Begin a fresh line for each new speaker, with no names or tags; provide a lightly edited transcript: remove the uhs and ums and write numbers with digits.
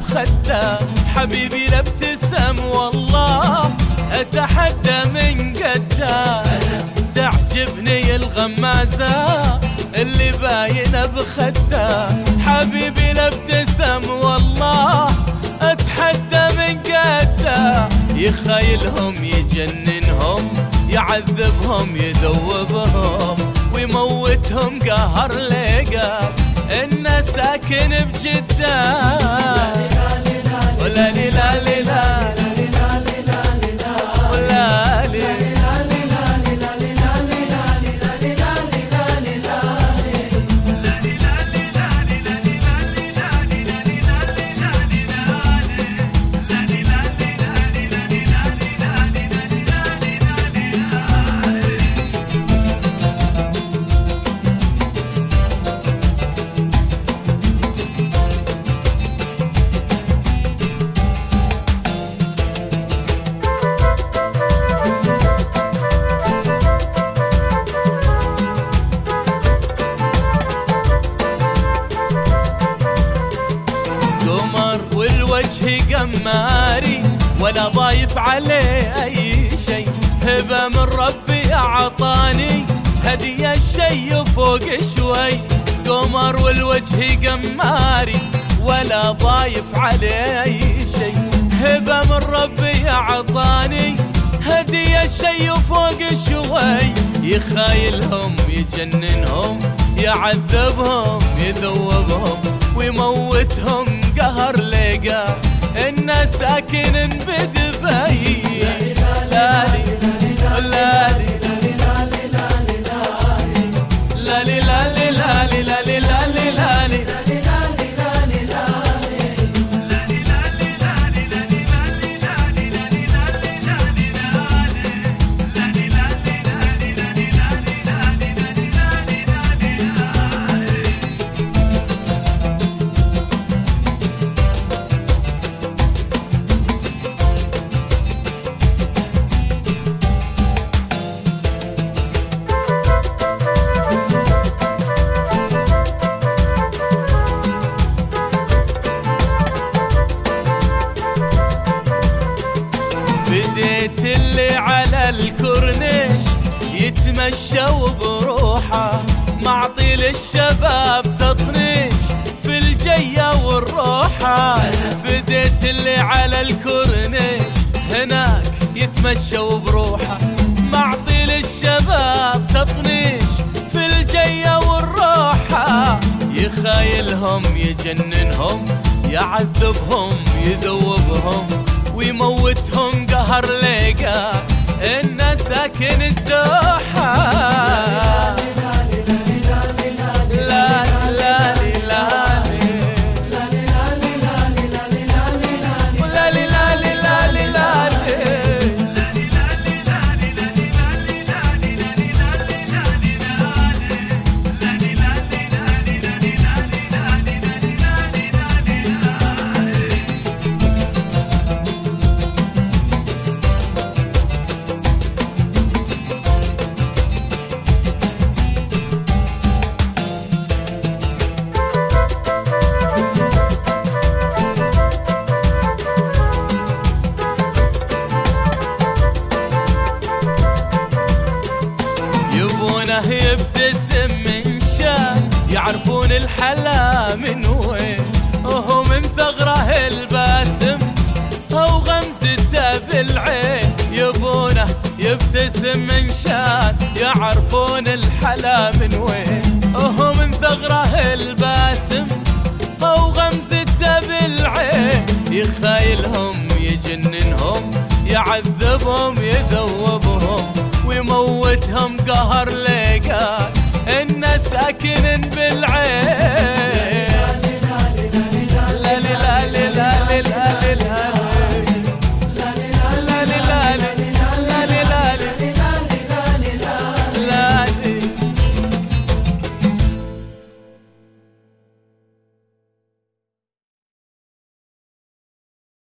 بخده. حبيبي لا ابتسم والله اتحدى من قده. تعجبني الغمازة اللي باينة بخده. حبيبي لا ابتسم والله اتحدى من قده. يخايلهم يجننهم يعذبهم يذوبهم ويموتهم قهر لقى إنه ساكن بجدة. ولا لي لا لي لا ولا لي والوجه قماري ولا ضايف عليه اي شي. هبه من ربي اعطاني هديه الشي فوق شوي. قمر والوجه قماري ولا ضايف عليه اي شي. هبه من ربي اعطاني هديه الشي فوق شوي. يخايلهم يجننهم يعذبهم يذوبهم ويموتهم قهر لقى إنه ساكن بدبي. لا لي لا لي لا لي لا لي لا لي لا لي لا لي لا لي بديت اللي على الكورنيش يتمشى وبروحه معطي للشباب تطنيش في الجية والروحة. بديت اللي على الكورنيش هناك يتمشى وبروحه معطي للشباب تطنيش في الجية والروحة. يخايلهم يجننهم يعذبهم يذوبهم ويموتهم قهر لقى إنه ساكن الدوحة. يبونه يبتسم من شان يعرفون الحلا من وين. وهو من ثغره الباسم او غمزته بالعين. يبونه يبتسم من شان يعرفون الحلا من وين. وهو من ثغره الباسم او غمزته بالعين. يخايلهم يجننهم يعذبهم يذوبهم ويموتهم قهر لقى إنه ساكن